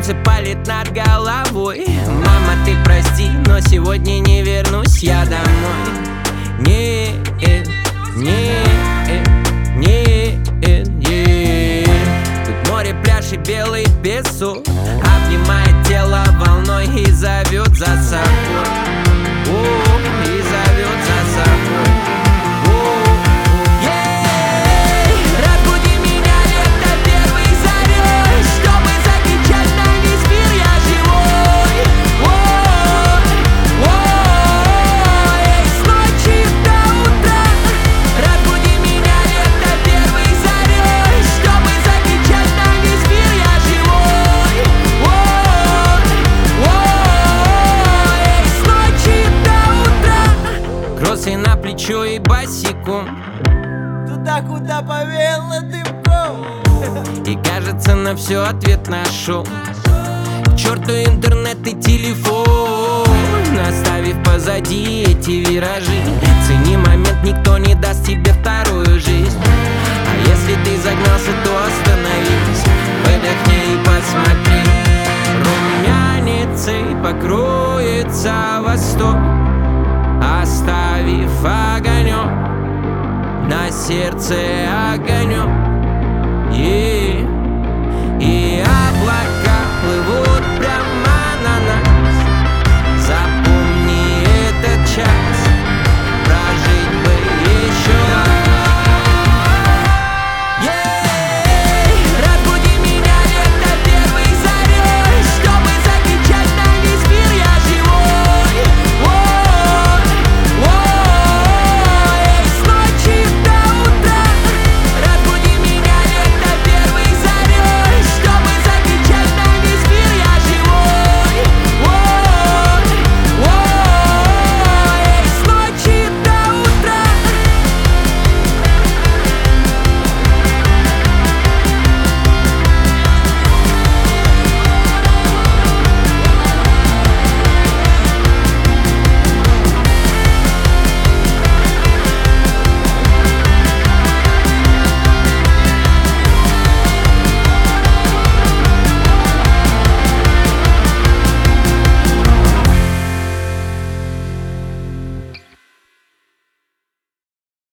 солнце палит над головой. Мама, ты прости, но сегодня не вернусь я домой. Нет, нет, нет, нет. Тут море, пляж и белый песок обнимает тело волной и зовет за собой. И зовет за собой. Разбуди меня лето первой зарей, чтобы закричать на весь мир: я живой. Эй, с ночи до утра. Разбуди меня лето первой зарей, чтобы закричать на весь мир: я живой. Эй, с ночи до утра. Кроссы на плечо и босиком, Туда, куда повеяло дымком. и кажется, на все ответ нашел. К черту интернет и телефон, оставив позади эти виражи. Цени момент, никто не даст тебе вторую жизнь. А если ты загнался, то остановись, выдохни и посмотри. Румяницей покроется восток, оставив огонек на сердце огонек.